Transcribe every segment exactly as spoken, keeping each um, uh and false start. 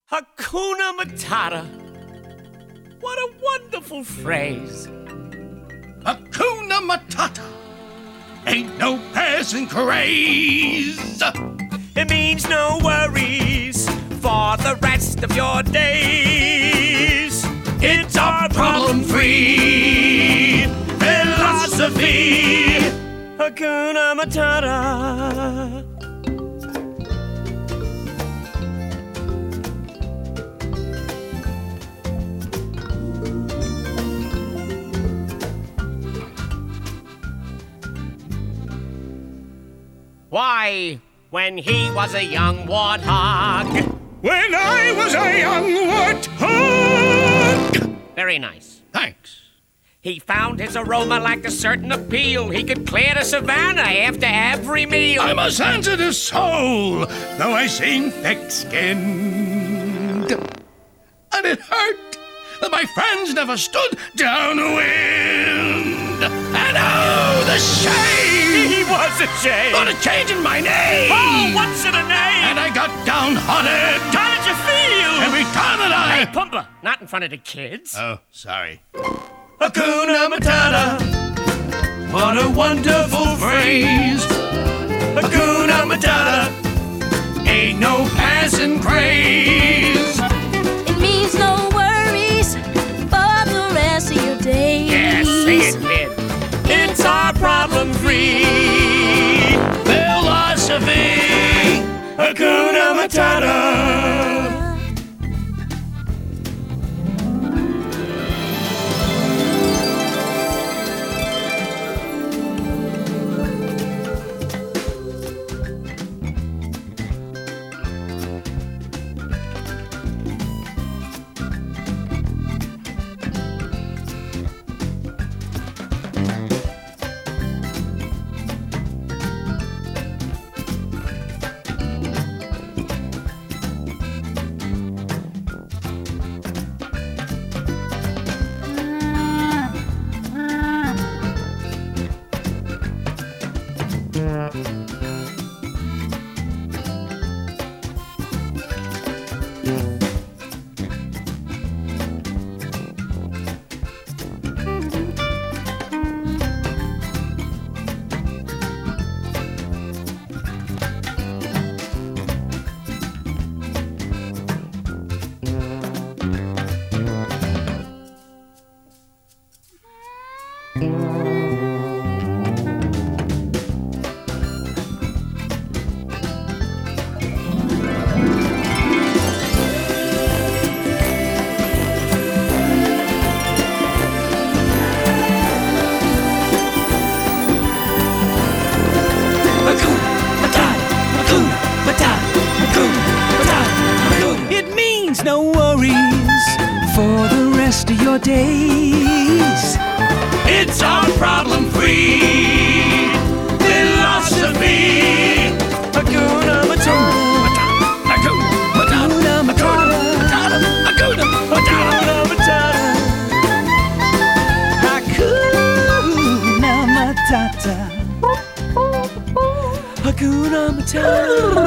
Hakuna Matata. What a wonderful phrase. Hakuna Matata. Ain't no passing craze. It means no worries for the rest of your days. It's our problem-free philosophy. Hakuna Matata. Why, when he was a young warthog. When I was a young warthog. Very nice. Thanks. He found his aroma lacked a certain appeal. He could clear the savannah after every meal. I'm a sensitive soul, though I seem thick-skinned. And it hurt that my friends never stood downwind. And oh, the shame! He was ashamed. But a change in my name. Oh, what's in a name? And I got downhearted. How did you feel? Every time that I... Hey, Pumper, not in front of the kids. Oh, sorry. Hakuna Matata. What a wonderful phrase. Hakuna Matata. Ain't no passing craze. It means no worries for the rest of your days. Yeah, sing it, kid. It's our problem-free philosophy. Hakuna Matata. It means no worries for the rest of your days. It's our problem-free philosophy. Hakuna Matata. Hakuna Matata. Hakuna Matata. Hakuna Matata. Hakuna Matata.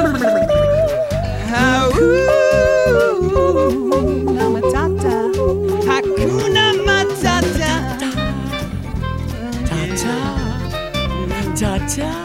Hakuna Matata. Hakuna Matata. Ta-ta. Ta-ta.